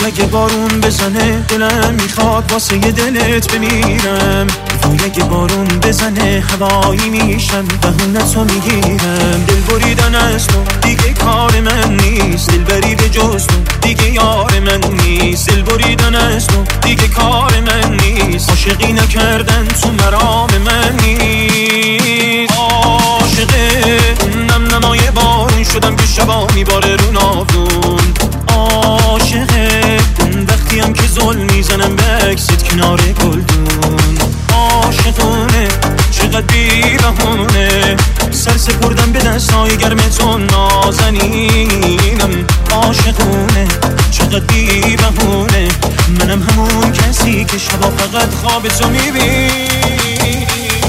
وای اگه بارون بزنه دلم میخواد واسه یه دلت بمیرم، وای اگه بارون بزنه هوایی میشم بهونتو میگیرم. دل بریدن از تو دیگه کار من نیست، دلبری به جز تو دیگه یار من نیست. دل بریدن از تو دیگه کار من نیست، عاشقی نکردن تو مرام من نیست. عاشقه نم نمای بارون شدم که شبا میباره رو ناودون. عاشقه وقتی هم که ظلم میزنم به عکست کنار گلدون. عاشقونه چقدر بی‌بهونه سر سپردم به دستای گرم تو نازنینم. عاشقونه چقدر بی‌بهونه منم همون کسی که شبا فقط خواب تو میبینم.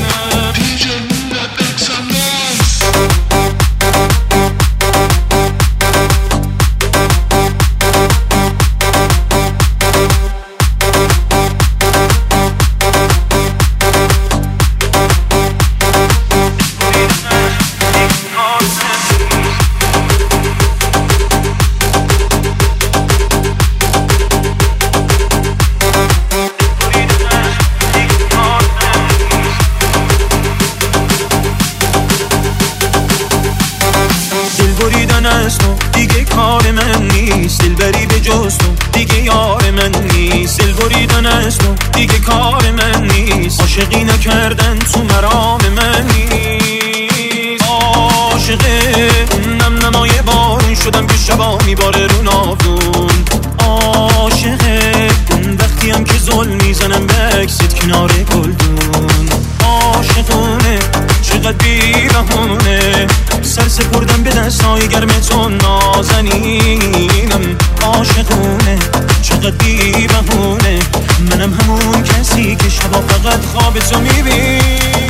بریدن از تو دیگه کار من نیست، دلبری به جز تو دیگه یار من نیست. دل بریدن از تو دیگه کار من نیست، عاشقی نکردن تو مرام من نیست. عاشقه نم نمای بارون شدم که شبا میباره رو ناودون. عاشقه وقتی هم که ظلم میزنم به عکست کنار گلدون. عاشقونه چقدر بی‌بهونه سر سپردم به دستای گرم تو نازنینم. عاشقونه چقدر بی‌بهونه منم همون کسی که شبا فقط خواب تو میبینم.